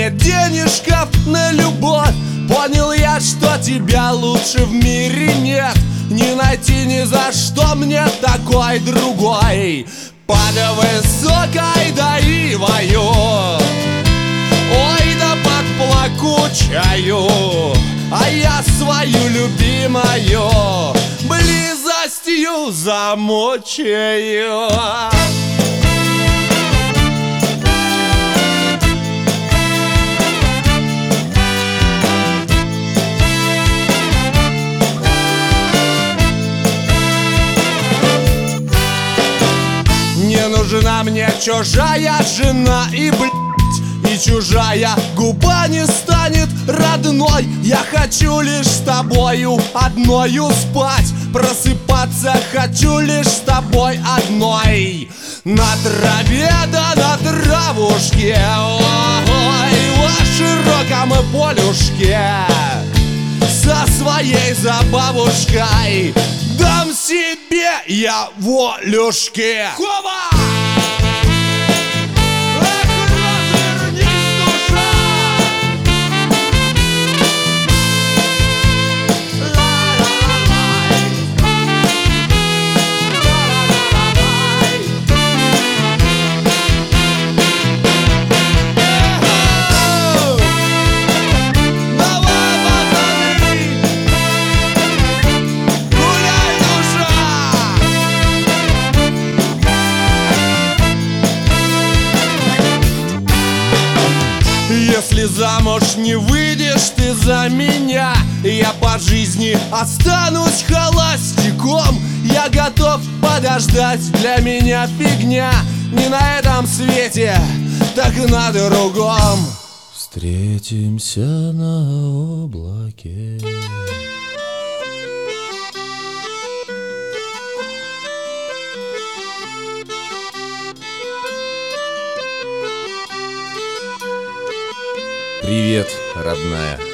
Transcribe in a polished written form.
нет денежков на любовь. Понял я, что тебя лучше в мире нет. Не найти ни за что мне такой другой. Под высокой даивою, ой, да под плакучаю, а я свою любимую близостью замучаю. Не нужна мне чужая жена и, и чужая губа не станет родной. Я хочу лишь с тобою одною спать. Просыпаться хочу лишь с тобой одной. На траве да на травушке, ой, во широком полюшке, со своей забавушкой дам себе я волюшки. Хова! Если замуж не выйдешь ты за меня, я по жизни останусь холостяком. Я готов подождать, для меня фигня. Не на этом свете, так и на другом. Встретимся на облаке. Привет, родная.